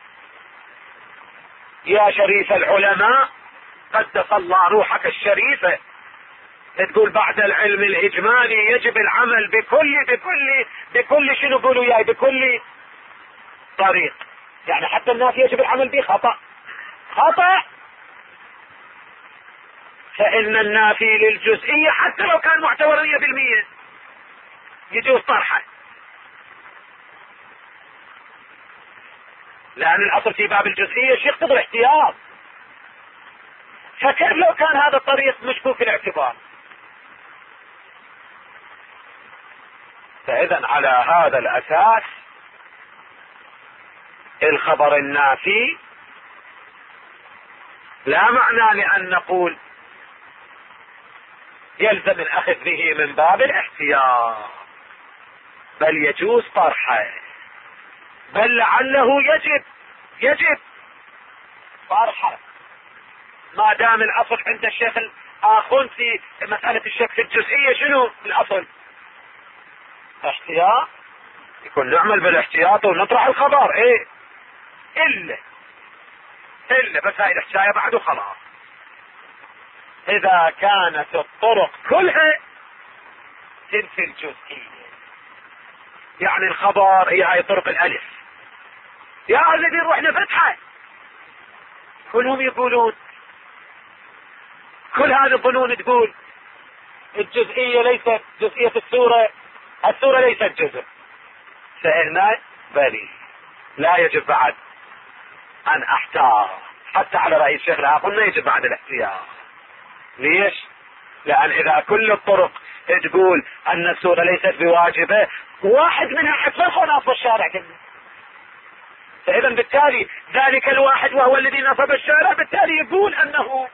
يا شريف العلماء قدس الله روحك الشريفة، تقول بعد العلم الإجمالي يجب العمل بكل شنو قولوا ياي، بكل طريق. يعني حتى الناس يجب العمل به خطأ. فإن النافي للجزئية حتى لو كان معتبر 100% يجوز طرحه. لأن الأصل في باب الجزئية شيء يقتضي الاحتياط. فكيف لو كان هذا الطريق مشكوك الاعتبار؟ فإذا على هذا الأساس الخبر النافي لا معنى لأن نقول يلزم الأخذ به من باب الاحتياط، بل يجوز طرحه، بل لعله يجب طرحه، ما دام الأصل عند الشيخ الآخون في مسألة الشك في الجزئية شنو الأصل؟ احتياط، يكون نعمل بالاحتياط ونطرح الخبر. ايه إلا بس هاي الحكاية بعد وخلاص. إذا كانت الطرق كلها تنفي الجزئية، يعني الخبر هي هاي طرق الألف، يا الذي روحنا فتحة، كلهم يقولون، كل هذه الظنون تقول الجزئية ليست جزئية السورة ليست جزء. سألنا بلي لا يجب بعد أن أحتاط، حتى على رأي الشيخ الآخر ما يجب بعد الاحتياط. ليش؟ لأن إذا كل الطرق تقول أن السورة ليست بواجبة، واحد منها حتى خلاص الشارع كله، فإذا بالتالي ذلك الواحد وهو الذي نصب الشارع بالتالي يقول أنه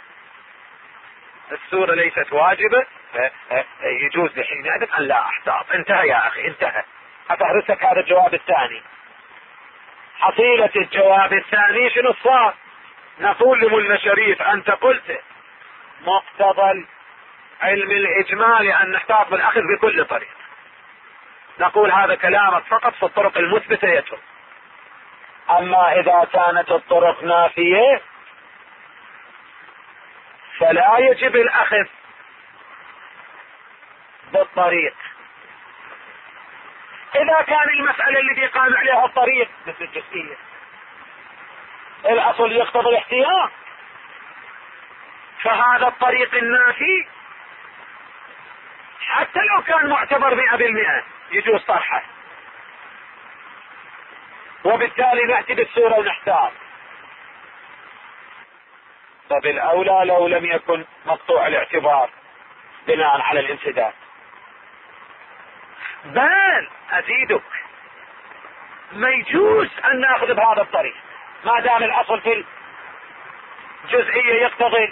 السورة ليست واجبة، يجوز لحينئذ أن لا أحتاط. انتهى يا أخي، انتهى. أتهرسك هذا الجواب الثاني. حصيلة الجواب الثاني شنو صار؟ نقول لمولى شريف أنت قلت مقتضى علم الإجمال أن نحتاط بالأخذ بكل طريق. نقول هذا كلامك فقط في الطرق المثبتة يترك، أما إذا كانت الطرق نافية فلا يجب الأخذ بالطريق. إذا كان المسألة التي قام عليها الطريق مثل الجزئية الأصل يقتضي الاحتياط، فهذا الطريق النافي حتى لو كان معتبر 100% يجوز طرحه، وبالتالي نأتي بالسورة ونحتاط. فبالأولى لو لم يكن مقطوع الاعتبار بناء على الانسداد، بل أزيدك ما يجوز أن نأخذ بهذا الطريق ما دام الأصل في الجزئية يقتضي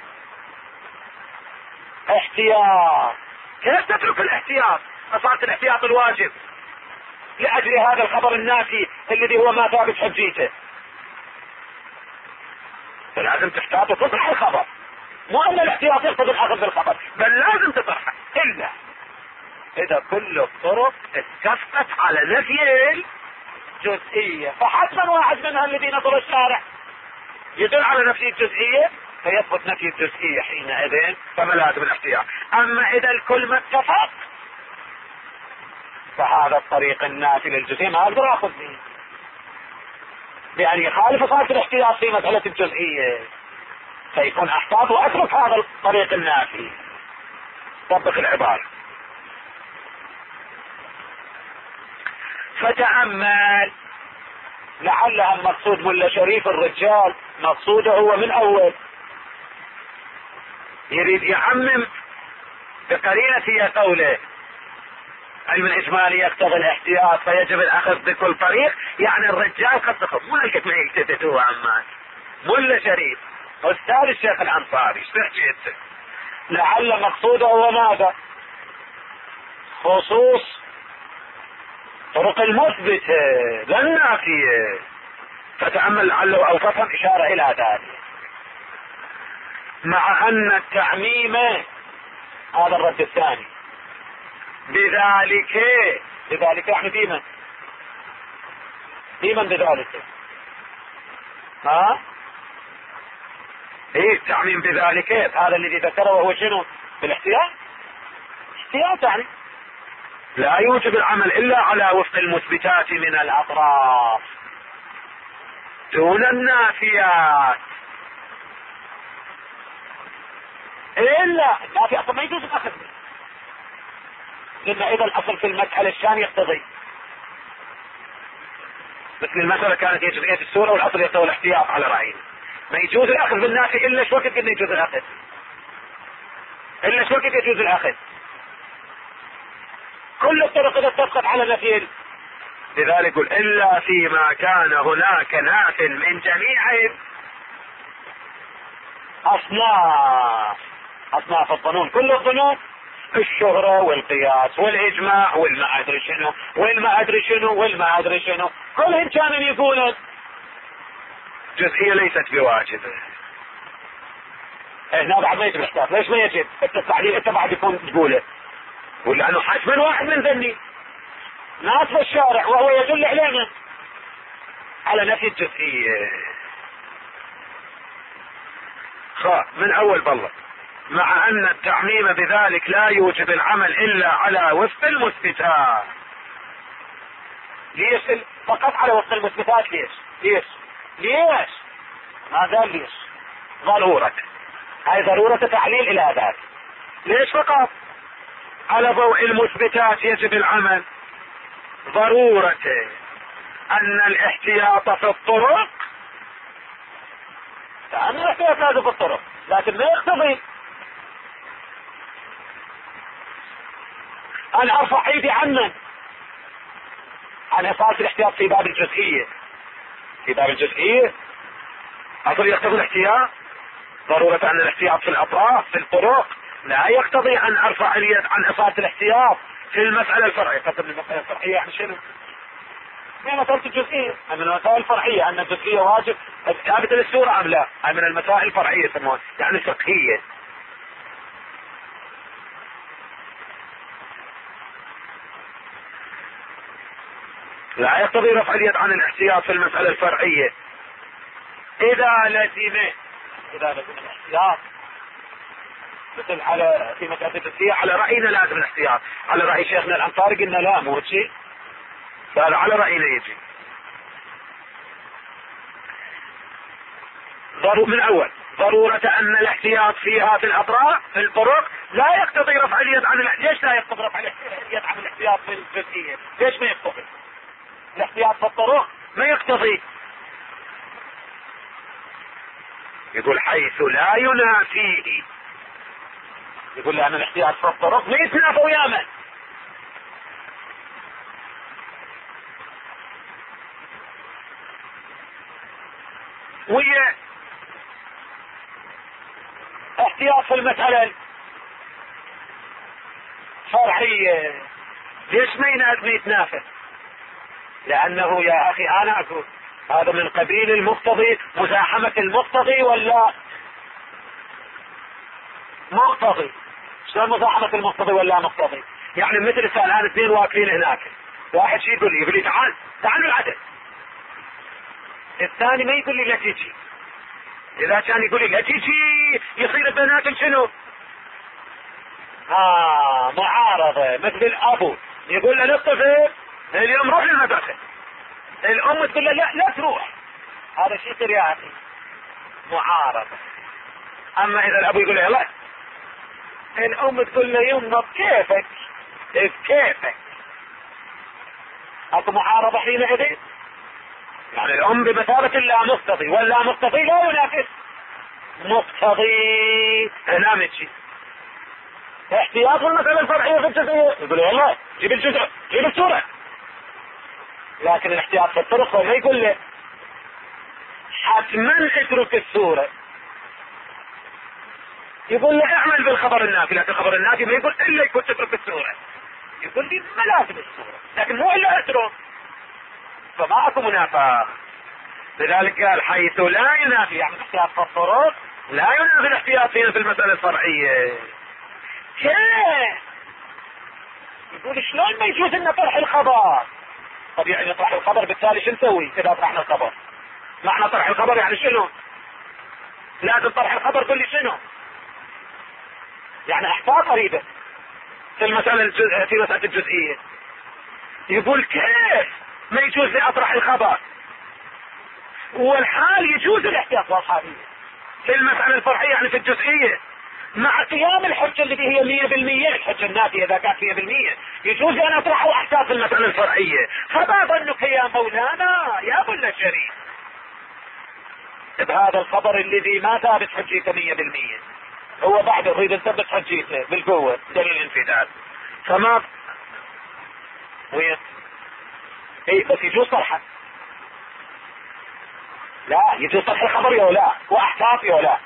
احتياط. كيف تترك الاحتياط؟ أصارت الاحتياط الواجب لأجل هذا الخبر النافي الذي هو ما ثابت حجيته، فلازم تحتاط وتطرح الخبر، مو أن الاحتياط يقتضي الأخذ بالخبر، بل لازم تطرحه إلا إذا كل الطرق اتفقت على نفي الجزئية. فحتما واحد منها الذي نظر الشارع يدل على نفي الجزئية فيثبت نفي الجزئية حينئذ، فما لازم الاحتياط. أما إذا الكل ما اتفق فهذا الطريق النافي للجزئية ما أقدر أخذ به، بأن يخالف صارت الاحتياط في مسألة الجزئية، فيكون احتاط وأترك هذا الطريق النافي. طبق العبارة. فتأمل، لعلها المقصود ملا شريف الرجال مقصوده هو من أول يريد يعمم بقرينة هي قوله علم الإجمالي يقتضي الاحتياط فيجب الأخذ بكل طريق، يعني الرجال قد تخف ما لقيت ما يكتبتوه عمان ملا شريف أستاذ الشيخ الأنصاري شرحت لعل مقصوده هو ماذا؟ خصوص طرق المثبتة لا النافية. فتأمل لعله أو تفهم إشارة إلى ذلك، مع أن التعميم هذا الرد الثاني بذلك يعني ديما بذلك ايه التعميم بذلك هذا الذي ذكره وهو شنو؟ بالاحتياط. احتياط يعني لا يوجب العمل إلا على وفق المثبتات من الأطراف دون النافيات. إلا النافي أصلا ما يجوز الأخذ به، لأن إذا الأصل في المسألة الشان يقتضي مثل المسألة كانت هي جزئية السورة والأصل يقتضي الاحتياط على رأينا. ما يجوز الأخذ بالنافي إلا شو وقت قلنا يجوز الأخذ، إلا شو وقت يجوز الأخذ. كل الطرق إذا اتفقت على نفي، لذلك يقول إلا فيما كان هناك ناف من جميعهم. أصناف الظنون، كل الظنون، الشهرة والقياس والإجماع والما أدري شنو والما أدري شنو والما أدري شنو، كلهم كانوا يقولون جزئية ليست بواجبة. هنا بعد ما يجب الاحتياط. ليش ما يجب؟ التعليل انت بعد يكون تقوله، ولأنه حتما واحد من ذني ناس في الشارع وهو يدل علينا على نفي الجزئية. من أول بالله، مع أن التعميم بذلك لا يوجب العمل إلا على وفق المثبتات. ليش فقط على وفق المثبتات؟ ليش ما قال ليش؟ ضرورة، هاي ضرورة تعليل إلى ذلك. ليش فقط على ضوء المثبتات يجب العمل؟ ضرورة أن الاحتياط في الطرق، لأن الاحتياط هذا في الطرق، لكن ما يقتضي أن أرفع ايدي عن إصالة الاحتياط في باب الجزئية. في باب الجزئية أصل يقتضي الاحتياط. ضرورة أن الاحتياط في الأطراف في الطرق لا يقتضي أن أرفع اليد عن إصالة الاحتياط في المسألة الفرعية. قسم المسألة الفرعية يعني شنو؟ هي مسألة الجزئية، من المسائل الفرعية. أن الجزئية واجب ثابتة للسورة أم لا؟ من المسائل الفرعية يسمونها، يعني فقهية. لا يقتضي رفع اليد عن الاحتياط في المسألة الفرعية إذا لزم الاحتياط، مثل على في مسألة الجزئية على رأينا لازم الاحتياط، على رأي شيخنا الأنصاري قلنا لا مو شيء، فهذا على رأينا يجي. من أول ضرورة أن الاحتياط فيها في الأطراف في الطرق لا يقتضي رفع اليد عن ليش لا يقتضي رفع اليد عن الاحتياط في الجزئية؟ ليش ما يقتضي؟ الاحتياط في الطرق ما يقتضي. يقول حيث لا ينافيه، يقول لأن الاحتياط في الطرق ما يتنافى وياما. ويا احتياط في المسألة الفرعية ليش ما يتنافى؟ لأنه يا أخي أنا أقول هذا من قبيل المقتضي، مزاحمة المقتضي ولا مقتضي. شلون مزاحمة المقتضي ولا مقتضي؟ يعني مثل الآن اثنين واقفين هناك، واحد شيء يقول لي تعال العدد، الثاني ما يقول لي لا تجي. إذا كان يقول لي لا تجي يصير بيناتهم شنو؟ معارضة. مثل الأبو يقول له للطفل اليوم روح للمدرسة، الأم تقول له لا تروح. هذا شيء يصير يا أخي معارضة. أما إذا الأبو يقول له لا، الأم تقول له يمه بكيفك أكو معارضة حينئذ. يعني الأم بمثابة اللا مقتضي، واللا مقتضي لا ينافس مقتضي. هنا متشي احتياط المسألة الفرعية في الجزئية، يقول والله جيب الجزء جيب السورة، لكن الاحتياط في الطرق ما يقول له حتما اترك السورة، يقول له اعمل بالخبر النافي. لكن الخبر النافي ما يقول الا يكون تترك السورة، يقول لي ما لازم السورة لكن مو الا اترك، فما اكو منافاة. لذلك قال حيث لا ينافي، يعني الاحتياط في الطرق لا ينافي الاحتياط فينا في المسألة الفرعية. كيف؟ يقول شلون ما يجوز لنا طرح الخبر؟ طب يعني طرح الخبر بالتالي شو نسوي اذا طرحنا الخبر؟ معنى طرح الخبر يعني شنو؟ لازم طرح الخبر تقول لي شنو؟ يعني احفاظ قريبة في المسألة في مسألة الجزئية. يقول كيف ما يجوز لي اطرح الخبر والحال يجوز الاحتياط والحالية في المسألة الفرعية يعني في الجزئية؟ مع قيام الحجة التي هي 100%، الحجة النافية اذا كانت 100%، يجوز ان اطرح احداث المسألة الفرعية. فما ظنك يا مولانا يا ابو الشريف بهذا الخبر الذي ما ثابت حجيته 100%، هو بعد يريد يثبت حجيته بالقوة دليل انفداد. فما وين اي بس يجوز طرحه، لا يجوز طرح الخبر يا لا واحتاطي ولا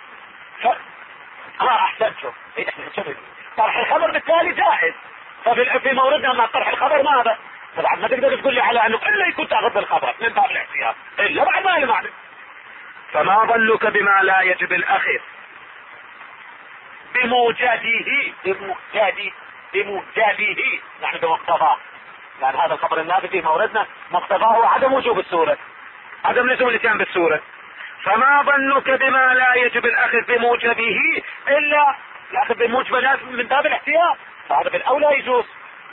احسنتم. طرح الخبر بالتالي جائز. ففي موردنا مع طرح الخبر ماذا؟ طبعا ما تقدر تقول لي على انه الا يكون تاخذ بالخبر من باب الاحتياط الا بعد ما المعنى. فما ظنك بما لا يجب الاخذ بموجده يعني بمقتضاه، يعني هذا الخبر النافذ في موردنا مقتضاه عدم وجوب السورة، عدم لزوم الاتيان بالسورة. فما ظنك بما لا يجب الاخذ بموجبه الا الاخذ بموجبه لازم من باب الاحتياط، فهذا بالاولى يجوز.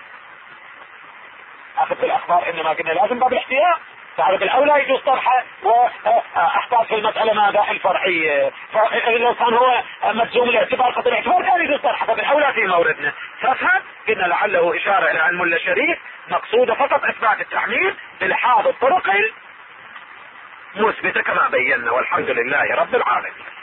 اخذ بالاخبار انما قلنا لازم باب الاحتياط، فهذا بالاولى يجوز طرحه واحتاط في المساله ماذا الفرعيه. فلو كان هو مجزوم الاعتبار قطع الاعتبار كان يجوز طرحه، فبالاولى في موردنا. فافهم قلنا لعله اشاره الى علم الشريف مقصوده فقط اثبات التحميل بلحاظ الطرق المثبته كما بينا، والحمد لله رب العالمين.